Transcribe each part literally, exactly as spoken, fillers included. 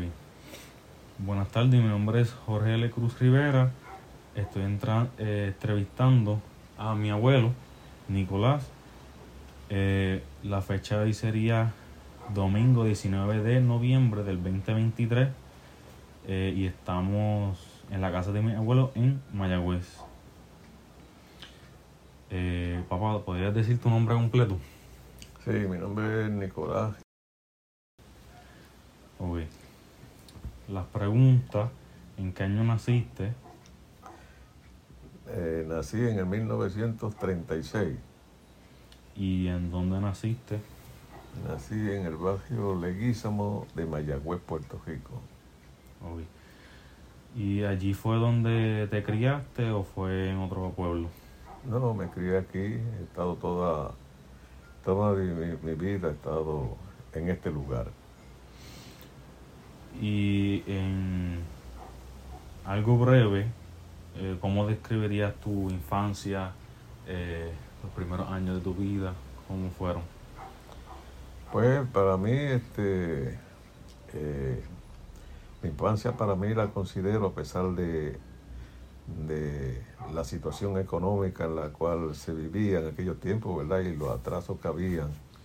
Buenas tardes, mi nombre es Jorge L. Cruz Rivera. Estoy entra- eh, entrevistando a mi abuelo, Nicolás. Eh, la fecha de hoy sería domingo diecinueve de noviembre del veinte veintitrés eh, y estamos en la casa de mi abuelo en Mayagüez. Eh, papá, ¿podrías decir tu nombre completo? Sí, mi nombre es Nicolás. Ok. Las preguntas: ¿en qué año naciste? Eh, nací en el mil novecientos treinta y seis. ¿Y en dónde naciste? Nací en el barrio Leguízamo de Mayagüez, Puerto Rico. Ok. ¿Y allí fue donde te criaste o fue en otro pueblo? No, no, me crié aquí, he estado toda, toda mi, mi- mi vida, he estado en este lugar. Y en algo breve, eh, ¿cómo describirías tu infancia, eh, los primeros años de tu vida? ¿Cómo fueron? Pues para mí, este, eh, mi infancia para mí la considero, a pesar de, de la situación económica en la cual se vivía en aquellos tiempos, ¿verdad? Y los atrasos que habían.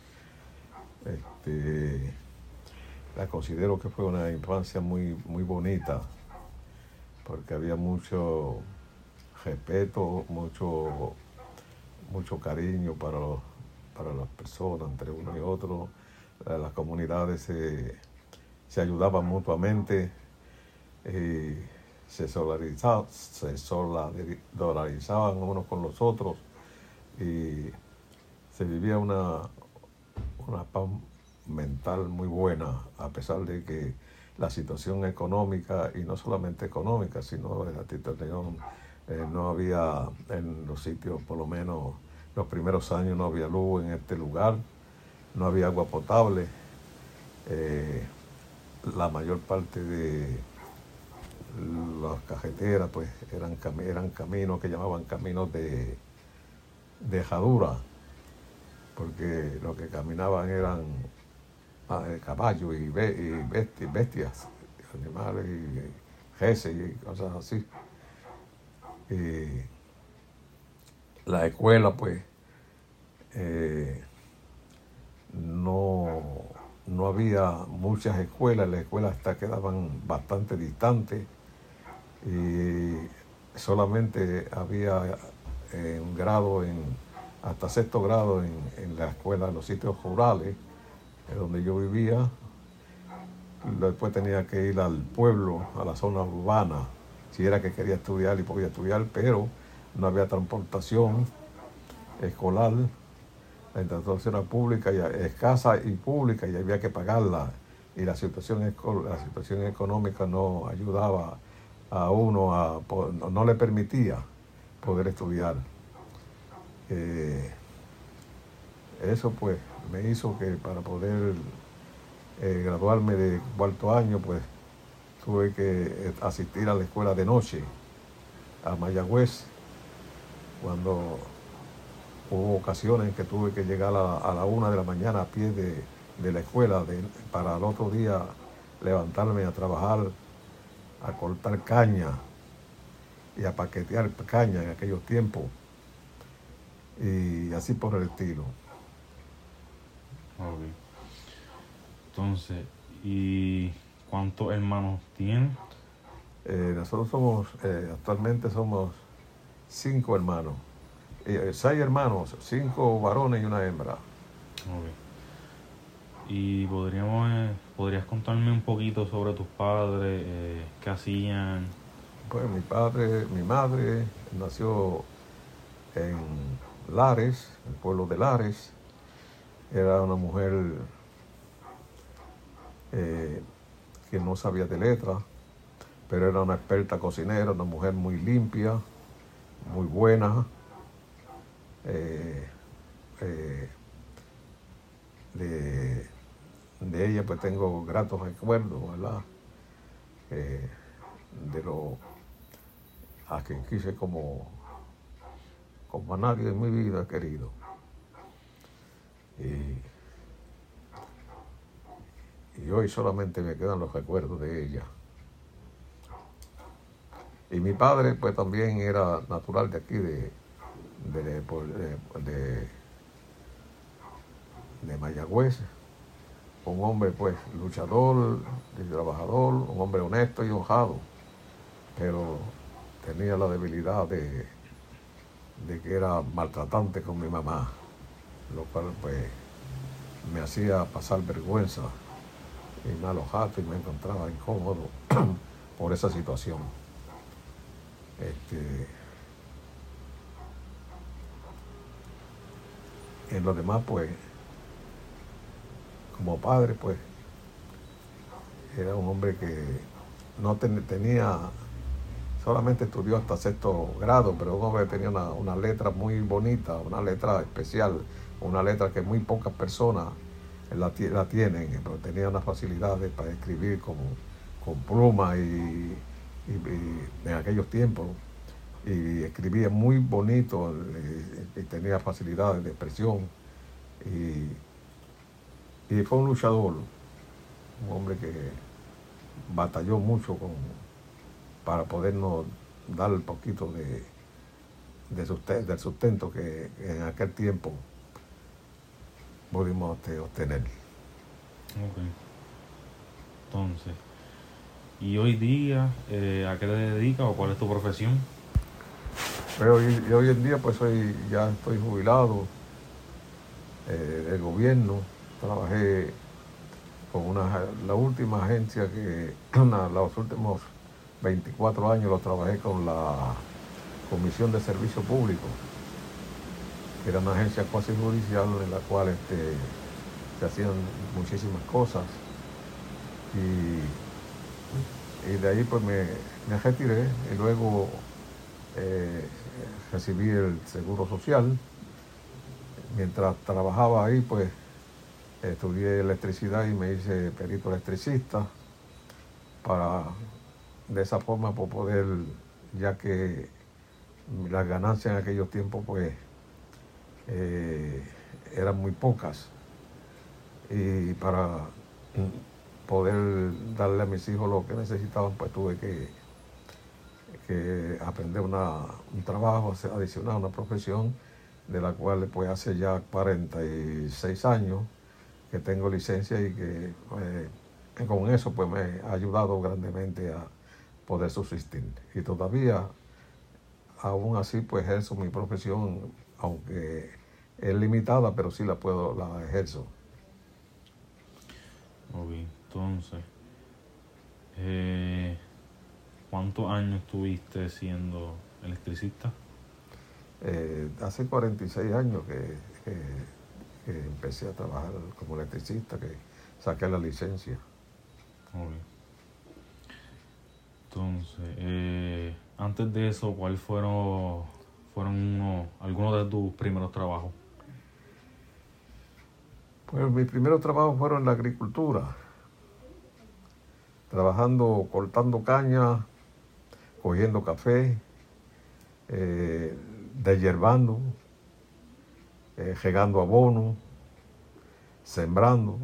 Este, la considero que fue una infancia muy, muy bonita, porque había mucho respeto, mucho, mucho cariño para, los- para las personas, entre uno y otro. Eh, Las comunidades se, se ayudaban mutuamente, y se solidarizaban, se solidarizaban unos con los otros, y se vivía una, una paz mental muy buena, a pesar de que la situación económica, y no solamente económica, sino de la situación, eh, no había en los sitios, por lo menos los primeros años, no había luz en este lugar, no había agua potable. Eh, la mayor parte de las carreteras pues eran, cami- eran caminos que llamaban caminos de, de herradura, porque los que caminaban eran ah, eh, caballos y, be- y besti- bestias, animales y reses y cosas así. Y la escuela, pues, eh, no, no había muchas escuelas, las escuelas hasta quedaban bastante distantes, y solamente había eh, un grado en, hasta sexto grado en, en la escuela, en los sitios rurales, en donde yo vivía. Después tenía que ir al pueblo, a la zona urbana, si era que quería estudiar y podía estudiar, pero no había transportación escolar. La transportación era pública, y escasa y pública, y había que pagarla. Y la situación, la situación económica no ayudaba a uno, a, no le permitía poder estudiar. Eh, eso pues me hizo que para poder eh, graduarme de cuarto año, pues tuve que asistir a la escuela de noche, a Mayagüez, cuando hubo ocasiones en que tuve que llegar a, a la una de la mañana a pie de, de la escuela, de, para el otro día levantarme a trabajar, a cortar caña y a paquetear caña en aquellos tiempos, y así por el estilo. Ok. Entonces, ¿y cuántos hermanos tienes? Eh, nosotros somos, eh, actualmente somos cinco hermanos, eh, seis hermanos, cinco varones y una hembra. Ok. ¿Y podríamos, eh, podrías contarme un poquito sobre tus padres, eh, qué hacían? Pues mi padre, mi madre nació en Lares, el pueblo de Lares. Era una mujer eh, que no sabía de letra, pero era una experta cocinera, una mujer muy limpia, muy buena. Eh, eh, de, de ella pues tengo gratos recuerdos, ¿verdad? Eh, de lo a quien quise como, como a nadie en mi vida he querido. Y, y hoy solamente me quedan los recuerdos de ella. Y mi padre pues también era natural de aquí, de, de, de, de, de Mayagüez, un hombre pues luchador, trabajador, un hombre honesto y honrado, pero tenía la debilidad de, de que era maltratante con mi mamá, lo cual pues me hacía pasar vergüenza y malos ratos y me encontraba incómodo por esa situación. Este, en lo demás, pues, como padre, pues, era un hombre que no ten, tenía, solamente estudió hasta sexto grado, pero un hombre que tenía una, una letra muy bonita, una letra especial, una letra que muy pocas personas la, la tienen, pero tenía unas facilidades para escribir con, con pluma y, y, y en aquellos tiempos. Y escribía muy bonito y, y tenía facilidades de expresión y, y fue un luchador, un hombre que batalló mucho con, para podernos dar el poquito de, de sustento, del sustento que en aquel tiempo pudimos obtener. Ok. Entonces, ¿y hoy día eh, a qué te dedicas o cuál es tu profesión? Pero hoy, hoy en día pues soy, ya estoy jubilado eh, del gobierno. Trabajé con una, la última agencia que, una, los últimos veinticuatro años los trabajé con la Comisión de Servicio Público, que era una agencia cuasi judicial en la cual este, se hacían muchísimas cosas. Y, y de ahí pues me, me retiré y luego eh, recibí el seguro social. Mientras trabajaba ahí, pues estudié electricidad y me hice perito electricista para de esa forma por poder, ya que las ganancias en aquellos tiempos pues eh, eran muy pocas, y para poder darle a mis hijos lo que necesitaban pues tuve que que aprender una, un trabajo adicional, una profesión de la cual pues hace ya cuarenta y seis años que tengo licencia y que eh, con eso pues me ha ayudado grandemente a poder subsistir. Y todavía, aún así, pues ejerzo mi profesión, aunque es limitada, pero sí la puedo, la ejerzo. Ok, entonces, eh, ¿cuántos años estuviste siendo electricista? Eh, hace cuarenta y seis años que, que, que empecé a trabajar como electricista, que saqué la licencia. Ok. Entonces, eh, antes de eso, ¿cuáles fueron, fueron uno, algunos de tus primeros trabajos? Pues mis primeros trabajos fueron en la agricultura, trabajando, cortando caña, cogiendo café, eh, deshierbando, eh, regando abono, sembrando,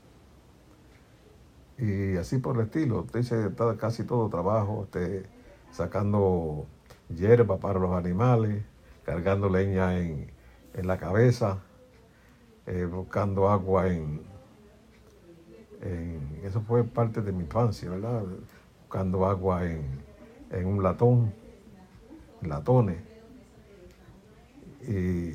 y así por el estilo. Hice casi todo trabajo, este, sacando hierba para los animales, cargando leña en, en la cabeza, eh, buscando agua en, en... Eso fue parte de mi infancia, ¿verdad? Buscando agua en, en un latón, latones. Y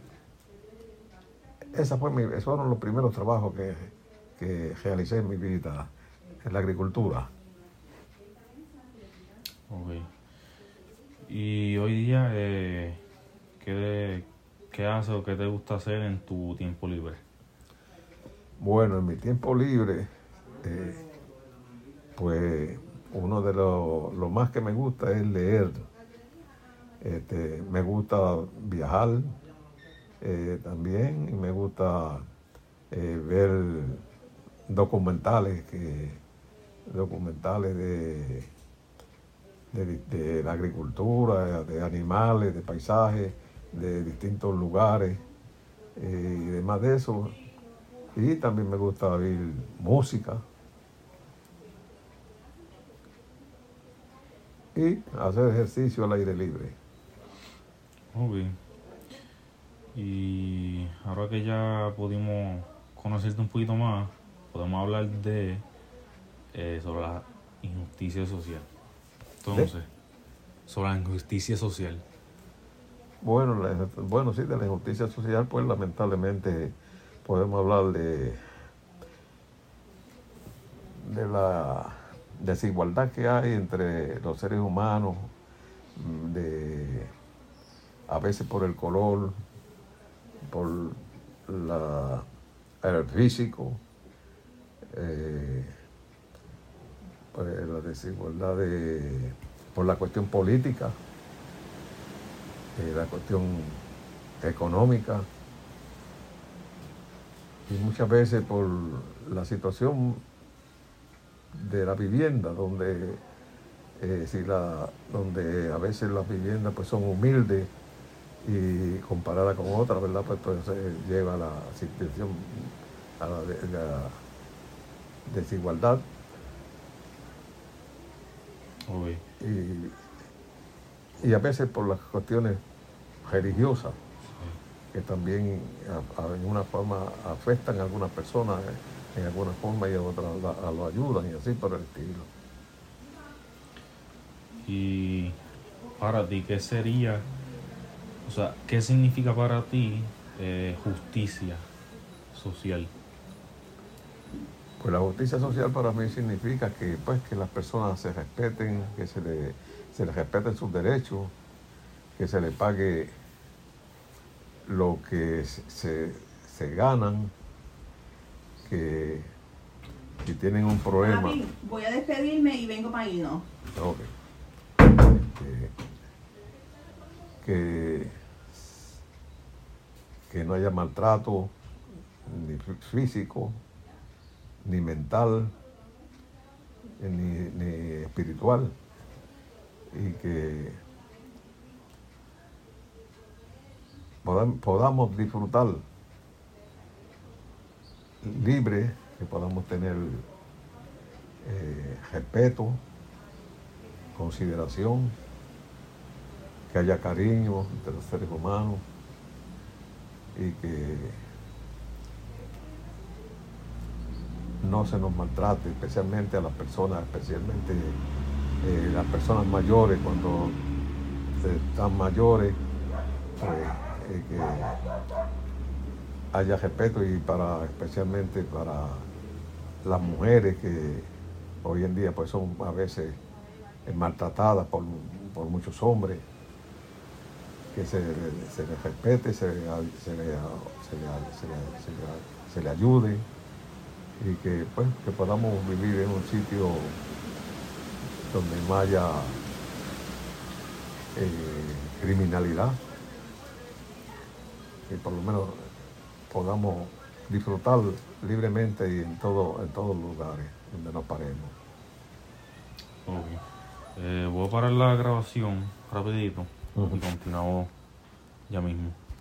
esa fue mi, esos fueron los primeros trabajos que, que realicé en mi vida en la agricultura. Ok. Y hoy día, eh, ¿qué, ¿qué haces o qué te gusta hacer en tu tiempo libre? Bueno, en mi tiempo libre, eh, pues uno de los lo más que me gusta es leer. Este, me gusta viajar eh, también, y me gusta eh, ver documentales, que, documentales de, de, de la agricultura, de animales, de paisajes, de distintos lugares eh, y demás de eso. Y también me gusta oír música, y hacer ejercicio al aire libre. Ok. Y ahora que ya pudimos conocerte un poquito más, podemos hablar de eh, sobre la injusticia social. Entonces, ¿De? sobre la injusticia social. Bueno, la, bueno, sí, de la injusticia social, pues lamentablemente podemos hablar de, de la desigualdad que hay entre los seres humanos, de a veces por el color, por la, el físico, eh, pues la desigualdad de, por la cuestión política, eh, la cuestión económica, y muchas veces por la situación de la vivienda, donde, eh, si la, donde a veces las viviendas pues son humildes y comparadas con otras, ¿verdad? Pues, pues eh, lleva a la situación, a la, de, la desigualdad. Okay. Y, y a veces por las cuestiones religiosas, sí, que también a, a, en una forma afectan a algunas personas, eh, en alguna forma, y a otras la, lo ayudan, y así por el estilo. Y para ti, ¿qué sería, o sea, qué significa para ti eh, justicia social? Pues la justicia social para mí significa que, pues, que las personas se respeten, que se les se les respeten sus derechos, que se les pague lo que se, se ganan, que si tienen un problema... Papi, voy a despedirme y vengo para irnos. Okay. Que, que, que no haya maltrato, ni físico, ni mental, ni, ni espiritual, y que podamos, podamos disfrutar libre, que podamos tener eh, respeto, consideración, que haya cariño entre los seres humanos, y que no se nos maltrate, especialmente a las personas, especialmente eh, las personas mayores, cuando están mayores, pues, eh, que haya respeto, y para especialmente para las mujeres que hoy en día pues son a veces maltratadas por, por muchos hombres, que se, se les respete, se, se, le, se, le, se, le, se, le, se le ayude, y que, pues, que podamos vivir en un sitio donde no haya eh, criminalidad, y por lo menos podamos disfrutar libremente y en, todo, en todos los lugares donde nos paremos. Okay. Eh, voy a parar la grabación rapidito, uh-huh, y continuamos ya mismo.